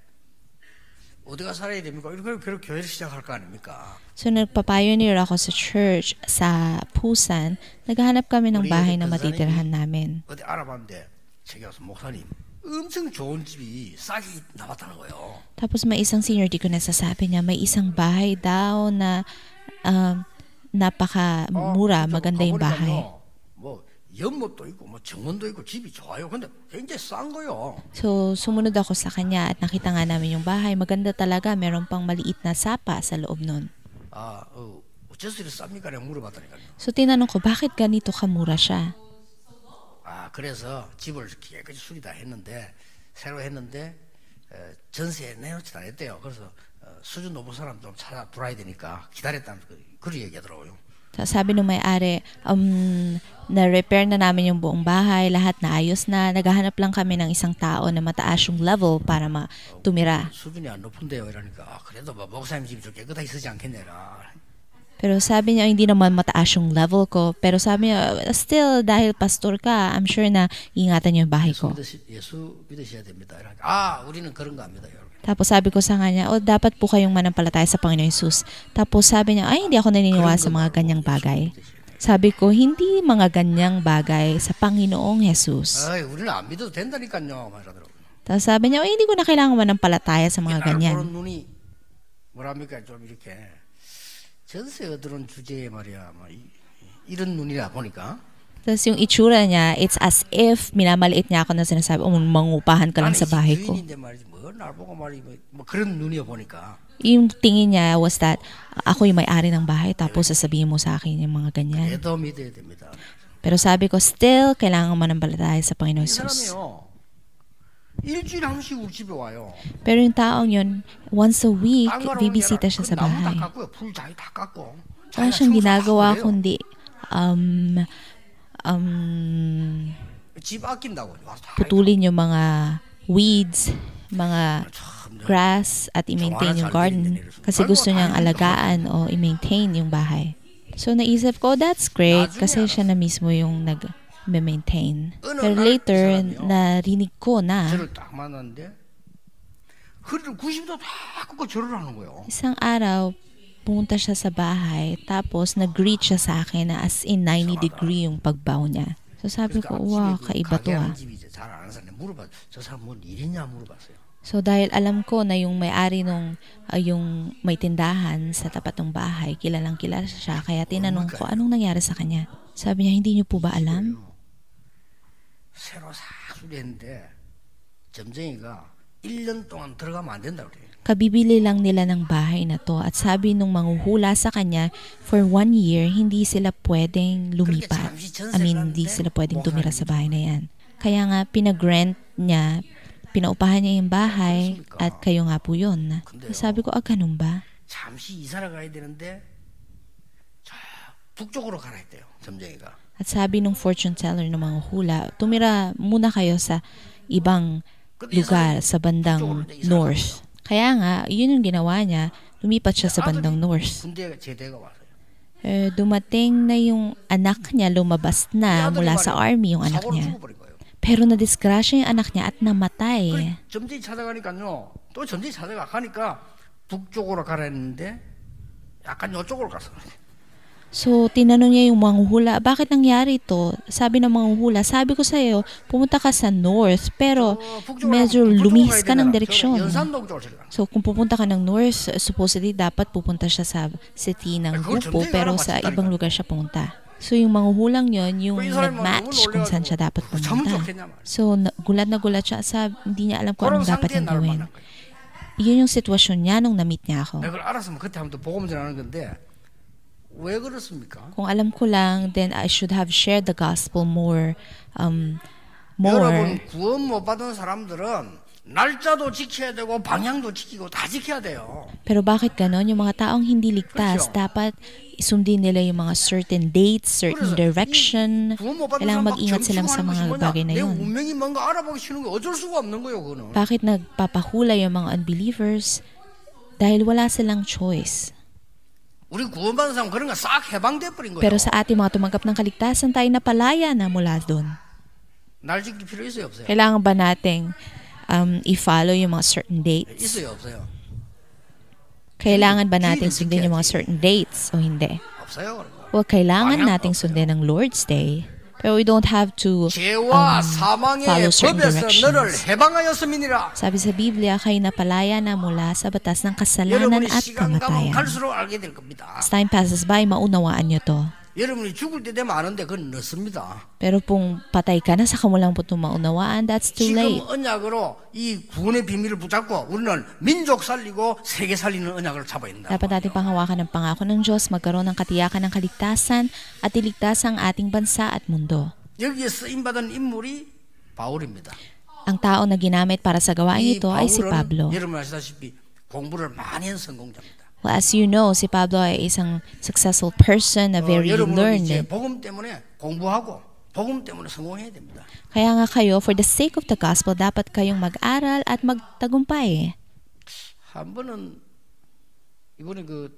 어디가 살아야 됩니까? 이렇게 그렇게 교회를 시작할 거 아닙니까? So nagpa-pioneer ako sa church sa Busan. Naghahanap kami ng bahay na matitirhan namin. 어디 알아봤는데 제가 와서 목사님 엄청 좋은 집이 싸게 나왔다는 거예요. Tapos may isang senior deacon na sasabi niya may isang bahay daw na um, napaka-mura, maganda yung bahay. 뭐 연못도 있고 뭐 정원도 있고 집이 좋아요. 근데 굉장히 싼 거요. So sumunod ako sa kanya at nakita nga namin yung bahay. Maganda talaga. Meron pang maliit na sapa sa loob nun. 아, 어, 어째서 이렇게 쌉니까? 내가 물어봤다니까요. So tinanong ko, bakit ganito kamura siya? 아, 그래서 집을 깨끗이 수리 다 했는데 새로 했는데 어, 전세 내놓지 다 했대요. 그래서 어, 수준 높은 사람 좀 찾아 들어야 되니까 기다렸다는 그런 얘기하더라고요. Sabi ng may-ari, um, na-repair na namin yung buong bahay, lahat na ayos na, naghahanap lang kami ng isang tao na mataas yung level para matumira. 수준이 안 높은데요, 이러니까 아, 그래도 뭐 목사님 집이 좀 깨끗하게 쓰지 않겠네라. Pero sabi niya, hindi naman mataas yung level ko. Pero sabi niya, still, dahil pastor ka, I'm sure na ingatan niyo yung bahay ko. 예수 믿으셔야 됩니다. 아, 우리는 그런 거 합니다. Tapos sabi ko sa kanya, oh, dapat po kayong manampalataya sa Panginoon Jesus. Tapos sabi niya, ay, hindi ako naniniwala sa mga ganyang bagay. Sabi ko, hindi mga ganyang bagay sa Panginoong Jesus. Ay, 우리는 안 믿어도 된다니까요. Tapos sabi niya, oh, hindi ko na kailangan manampalataya sa mga ganyan. 눈이 뭐랍니까? 좀 이렇게 전세 얻으는 주제에 말이야. 뭐 이런 눈이라 보니까. Tapos yung itsura niya, it's as if minamaliit niya ako na sinasabi, oh, mangupahan ka lang sa bahay ko. Yung tingin niya was that ako yung may-ari ng bahay tapos sasabihin mo sa akin yung mga ganyan. Pero sabi ko, still, kailangan manampalataya sa Panginoon Jesus. Pero yung taong yun, once a week, bibisita siya sa bahay. Wala siyang ginagawa kundi um, um, putulin yung mga weeds, mga grass at i-maintain yung garden kasi gusto niyang alagaan o i-maintain yung bahay. So naisip ko, that's great kasi siya na mismo yung nag ma-maintain. Ano, Pero na- later, sabi niyo? narinig ko na 저를 딱 만났는데 허리를 구십 도 다 꺾고 절을 하는 거예요. isang araw, pumunta siya sa bahay, tapos nag-greet siya sa akin na as in ninety degree yung pagbow niya. So sabi ko, wow, kaiba to ah. 집이 이제 잘 아는 사람 물어봐. 저 사람 뭔 일이냐 물어봤어요. So dahil alam ko na yung may-ari nung ah, yung may tindahan sa tapat ng bahay, kilalang kilala siya, kaya tinanong ko anong nangyari sa kanya. Sabi niya, hindi niyo po ba alam? 새로 싹 수리했는데 점쟁이가 일 년 동안 들어가면 안 된다고 그래요. Kabibili lang nila ng bahay na to at sabi nung manghuhula sa kanya, for one year, hindi sila pwedeng lumipat. I mean, hindi sila pwedeng tumira sa bahay na yan. Kaya nga, pinag-rent niya, pinaupahan niya yung bahay at kayo nga po yun. Sabi ko, ah, ganun ba? 잠시 이사를 가야 되는데 저 북쪽으로 가라 했대요. 점쟁이가. At sabi nung fortune teller ng manghuhula, tumira muna kayo sa ibang lugar sa bandang north. Kaya nga, yun yung ginawa niya, lumipat siya sa bandang north. 군대 제대가 왔어요. Eh, dumating na yung anak niya, lumabas na mula sa army yung anak 사고로 niya. 죽어버린 거예요. Pero nadisgrasya yung anak niya at namatay. 그래, 점쟁이 찾아가니까요. 또 점쟁이 찾아가 가니까 북쪽으로 가라 했는데 약간 이쪽으로 갔어. So, tinanong niya yung manghuhula, bakit nangyari ito? Sabi ng manghuhula, sabi ko sa'yo, pumunta ka sa north, pero medyo lumihis ka ng direksyon. 연산동 쪽으로 들어가. So, kung pupunta ka ng north, supposedly dapat pupunta siya sa city ng Gupo, pero sa ibang lugar siya pumunta. So, yung manghuhulang yon yung nag-match kung saan siya dapat pumunta. So, na- gulat na gulat siya, sabi, hindi niya alam kung anong dapat niyang gawin. Yun yung sitwasyon niya nung na-meet niya ako. 내가 그걸 알았으면 그때 한번 더 보고만 전하는 건데 왜 그렇습니까? Kung alam ko lang, then I should have shared the gospel more, um, more. 여러분 구원 못 받은 사람들은 날짜도 지켜야 되고 방향도 지키고 다 지켜야 돼요. Pero bakit ganon? Yung mga taong hindi ligtas, 그렇죠. dapat isundin nila yung mga certain dates, certain direction. 구원 못 받은 Kailangan 사람 막 mag-ingat silang sa 점치고 하는 mga 것이 bagay 뭐냐? na 내 yun. 운명이 뭔가 알아보기 싫은 거 어쩔 수가 없는 거예요, 그거는. Bakit nagpapahula yung mga unbelievers? Dahil wala silang choice. 우리 구원받은 사람 그런 거 싹 해방돼 버린 거예요. Pero sa ating mga tumanggap ng kaligtasan, tayo napalaya na mula doon. 날 지킬 필요 있어요, 없어요? Kailangan ba nating um, i-follow yung mga certain dates? 있어요, 없어요? Kailangan ba nating sundin yung mga certain dates o hindi? 없어요, 그런 거. Well, kailangan Parang nating 없어요. sundin ang Lord's Day. Pero we don't have to 죄와 um, 사망의 follow certain 법에서 너를 directions. 해방하였음이니라. Sabi sa Biblia, kayo napalaya na mula sa batas ng kasalanan 여러분이 at 시간 가면 kamatayan. 갈수록 알게 될 겁니다. As time passes by, maunawaan nyo to. 여러분이 죽을 때 되면 아는데 그건 늦습니다. Pero kung patay ka na sa kamulang putong maunawaan, that's too 지금 late. 언약으로 이 구원의 비밀을 붙잡고 우리는 민족 살리고 세계 살리는 언약을 잡아야 된다. Dapat natin panghawakan ng pangako ng Diyos, magkaroon ng katiyakan ng kaligtasan at iligtas ang ating bansa at mundo. 여기에 쓰임받은 인물이 바울입니다. Ang tao na ginamit para sa gawain 이 ito ay si 바울은 Pablo. 여러분 아시다시피 공부를 많이 한 성공자입니다. Well, as you know, si Pablo ay isang successful person, na very 어, 여러분은 이제 learned. 복음 때문에 공부하고 복음 때문에 성공해야 됩니다. Kaya nga kayo, for the sake of the gospel, dapat kayong mag-aral at magtagumpay. 한 번은 이번에 그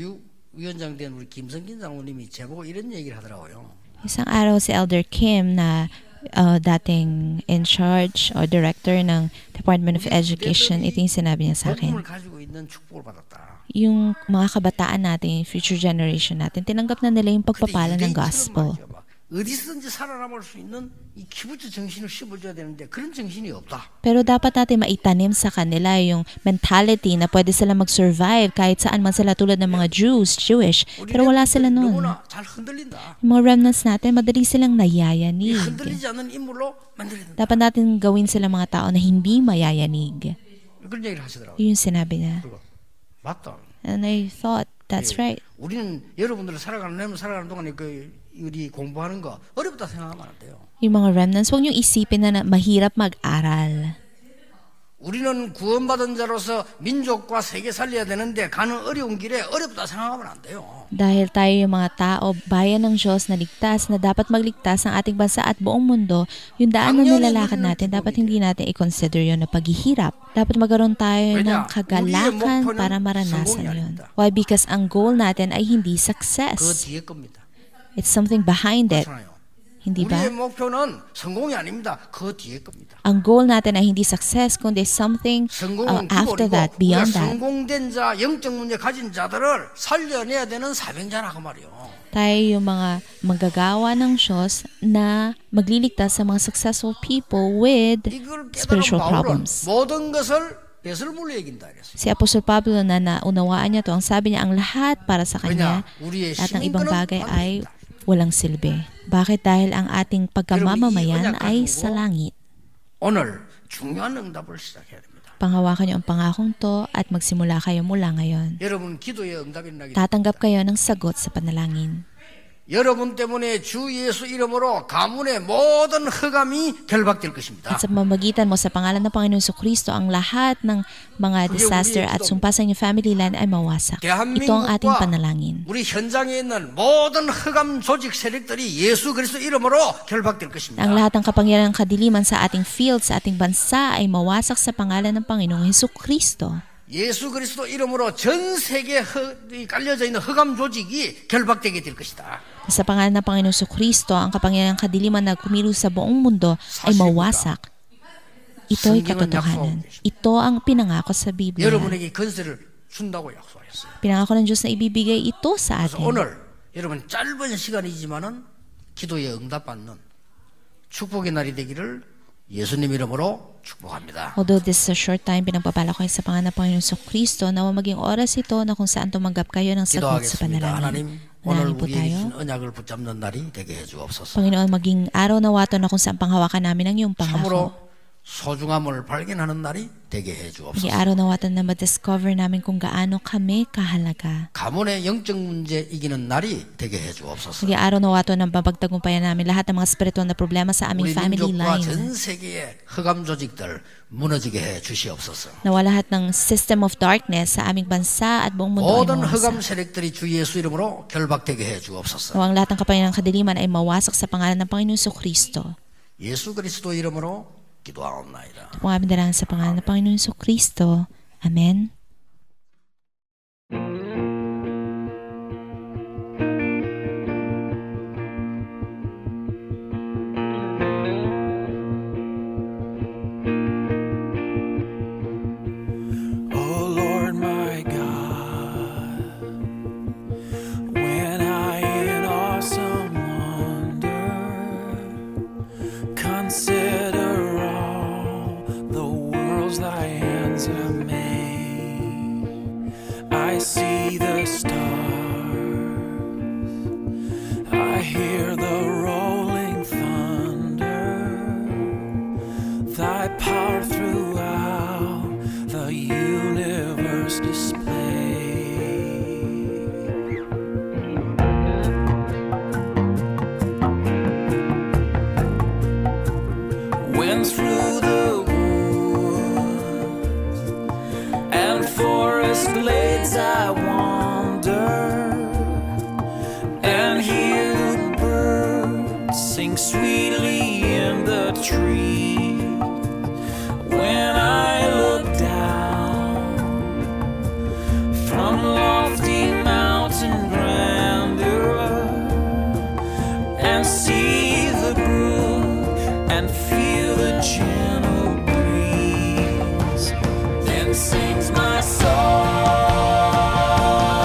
교육위원장 된 우리 김성긴 장로님이 제보고 이런 얘기를 하더라고요. Isang araw si Elder Kim na uh, dating in charge or director ng Department of Education, ito yung sinabi niya sa 복음을 akin. 가지고 있는 축복을 받았다. Yung mga kabataan natin, future generation natin, tinanggap na nila yung pagpapala ng gospel. 어디서든지 살아남을 수 있는 이 기부처 정신을 심어줘야 되는데 그런 정신이 없다. Pero dapat natin maitanim sa kanila yung mentality na pwede sila mag-survive kahit saan man sila, tulad ng mga Jews, Jewish. Pero wala sila noon. 너무나 잘 흔들린다. Yung mga remnants natin, madali silang 이 nayayanig. 흔들리지 않는 인물로 만들어야 된다. Dapat natin gawin sila mga tao na hindi mayayanig. 그런 얘기를 하시더라고요. Yun yung sinabi niya. 그리고 맞다. And I thought, that's right. 우리는 여러분들 살아가는 내 살아가는 동안에 그 우리 공부하는 거 어렵다 생각하면 안 돼요. Yung mga remnants, huwag niyong isipin na, na mahirap mag-aral. 우리는 구원받은 자로서 민족과 세계 살려야 되는데 가는 어려운 길에 어렵다 생각하면 안 돼요. Dahil tayo yung mga tao, bayan ng Diyos na ligtas, na dapat magligtas ng ating bansa at buong mundo, yung daan na nilalakad natin, dapat hindi natin i-consider yun na paghihirap. Dapat magkaroon tayo ng kagalakan para maranasan yun. Why? Because ang goal natin ay hindi 그 success. 뒤에 겁니다. It's something behind it. 그렇잖아요. Hindi ba? 우리의 목표는 성공이 아닙니다. 그 뒤에 겁니다. Ang goal natin ay hindi success, kundi something uh, 성공은 after 기본이고 that, 우리가 beyond that. 성공된 자, 영적 문제 가진 자들을 살려내야 되는 사명자라고 말이요. Tayo yung mga manggagawa ng Diyos na magliligtas sa mga successful people with 이걸 깨달은 spiritual 바울은 problems. 모든 것을 배설물로 얘긴다 그랬어요. Si Apostol Pablo na naunawaan niya to, ang sabi niya, ang lahat para sa kanya, 왜냐? 우리의 lahat ng ibang 신분은 bagay 하늘에 ay 있다. walang silbi. Bakit? Dahil ang ating pagkamamamayan ay sa langit. 오늘 중요한 응답을 시작해야 됩니다. Panghawakan niyo ang pangakong to at magsimula kayo mula ngayon. 여러분 기도의 응답이 나기 Tatanggap kayo ng sagot sa panalangin. 여러분 때문에 주 예수 이름으로 가문의 모든 흑암이 결박될 것입니다. At sa pamamagitan mo sa pangalan ng Panginoon Jesucristo, ang lahat ng mga disaster at sumpa sa inyong family line ay mawasak. Ito ang ating panalangin. 우리 현장에 있는 모든 흑암 조직 세력들이 예수 그리스도 이름으로 결박될 것입니다. Ang lahat ng kapangyarihan ng kadiliman sa ating field, sa ating bansa ay mawasak sa pangalan ng Panginoong Jesucristo. 예수 그리스도 이름으로 전 세계에 깔려져 있는 흑암 조직이 결박되게 될 것이다. Sa pangalan ng Panginoong Jesucristo, ang kapangyarihan ng kadiliman na kumilos sa buong mundo ay mawasak. Ito ay katotohanan. Ito ang pinangako sa Biblia. 여러분에게 건설을 준다고 약속하셨어요. Pinangako ng Diyos na ibibigay ito sa 그래서 atin. 오늘 여러분 짧은 시간이지만은 기도에 응답받는 축복의 날이 되기를 예수님 이름으로 축복합니다. Although this is a short time, pinagpapala ko kayo sa pangalan ng Panginoong Jesucristo na maging oras ito na kung saan tumanggap kayo ng sagot sa 기도하겠습니다. panalangin. 하나님 오늘 Manalangin po 우리에게 tayo. 주신 언약을 붙잡는 날이 되게 해주옵소서. Panginoon, maging araw na wato na kung saan panghawakan namin ang iyong pangako. 참으로 소중함을 발견하는 날이 되게 해주옵소서. Maging araw na wato na ma-discover namin kung gaano kami kahalaga. 가문의 영적 문제 이기는 날이 되게 해주옵소서. Maging araw na wato na babagtagumpayan namin lahat ng mga spiritual na problema sa aming 우리 family 민족과 line. 전 세계의 흑암 조직들 무너지게 해 주시옵소서. Nawa lahat ng system of darkness sa aming bansa at buong mundo ay 모든 흑암 mawasak. 세력들이 주 예수 이름으로 결박되게 해 주옵소서. Nawa ang lahat ng kapangyarihan ng kadiliman ay mawasak sa pangalan ng Panginoong Jesucristo. 예수 그리스도 이름으로 기도하옵나이다. Kung aming dalangin sa pangalan ng Panginoong Jesucristo. Amen. Oh Lord my God, when I in awesome wonder consider all the worlds thy hands have made, I see the stars, I hear the rolling thunder, thy power throughout the universe display. When through the woods and forest glades I wander and hear the birds sing sweetly in the trees, when I look down from lofty mountain grandeur and see the brook and feel the gentle breeze, then sings my soul.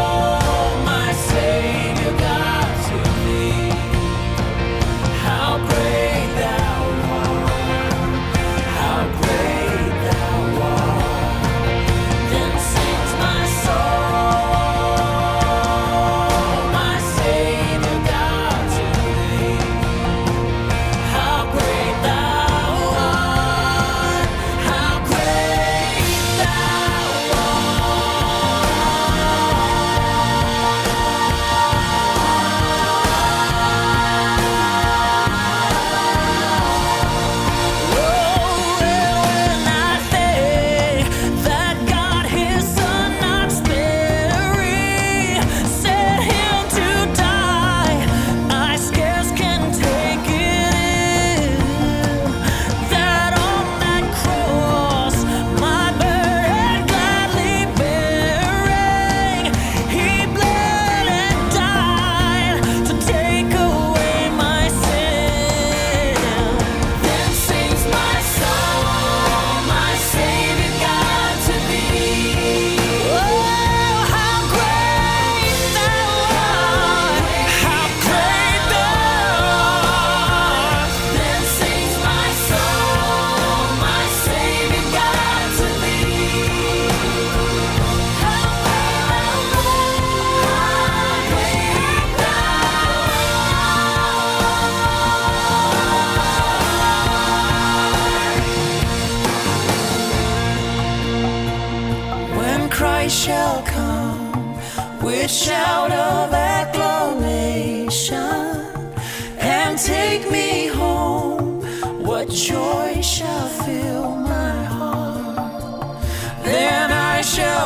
I shall come with shout of acclamation and take me home. What joy shall fill my heart? Then I shall